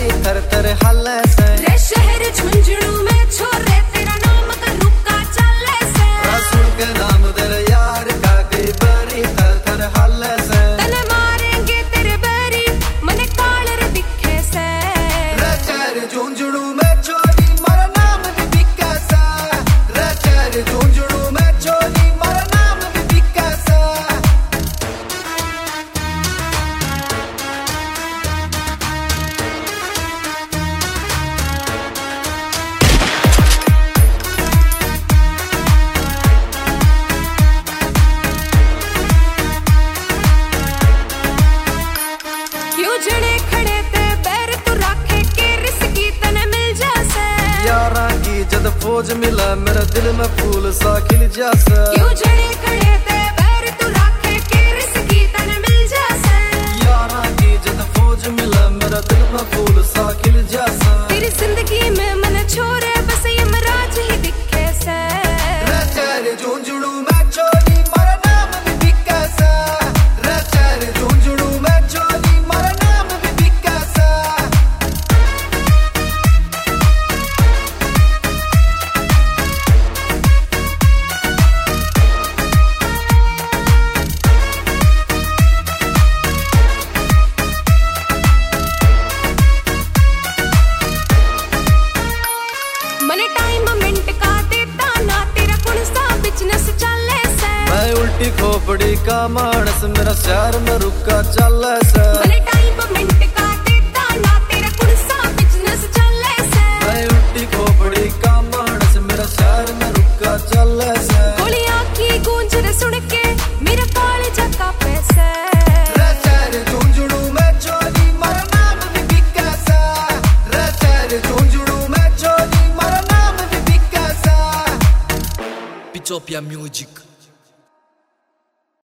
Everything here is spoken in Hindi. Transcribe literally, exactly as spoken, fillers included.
बेरी थर थर हाले से रे शहर झुंझुनू में छोरे तेरा नाम का रुका चले से रसूल के नाम दर यार का कई बेरी थर थर हाले से तने मारेंगे तेरे बेरी मने कालर दिखे से रे शहर झुंझुनू में छोरी मरा नाम भी बिका सा रे शहर झुंझुनू में छोरी मरा नाम भी बिका सा क्यों जड़े खड़े ते बैर तू रखे के रिस्की तने मिल जासे यारा की जद फौज मिला मेरा दिल में फूल सा खिल जासा क्यों जड़े खड़े ते बैर तू रखे के रिस्की तने मिल जासे यारा की जद फौज मिला मेरा दिल में फूल सा खिल जासा तेरी जिंदगी में मन छोरे बस यमराज ही दिखे से रे शहर झुंझुनू में छोरी मरा नाम भी बिका सा रे शहर झुंझुनू में छोरी मरा नाम भी बिका सा मने टाइम मिनट का देता ना तेरा कौन सा बिजनेस चले से मैं उल्टी खोपड़ी का मानस मेरा शहर में रुका चले से मने टाइम मिनट का देता ना तेरा कौन सा बिजनेस चले से मैं उल्टी खोपड़ी का मानस मेरा शहर में रुका चले से गोलियां की गूंज रे सुन के मेरा कॉलेज का पैसे रे शहर झुंझुनू में छोरी मरा नाम भी बिका सा रे शहर झुंझुनू में छोरी मरा नाम भी बिका सा Pitopia Music.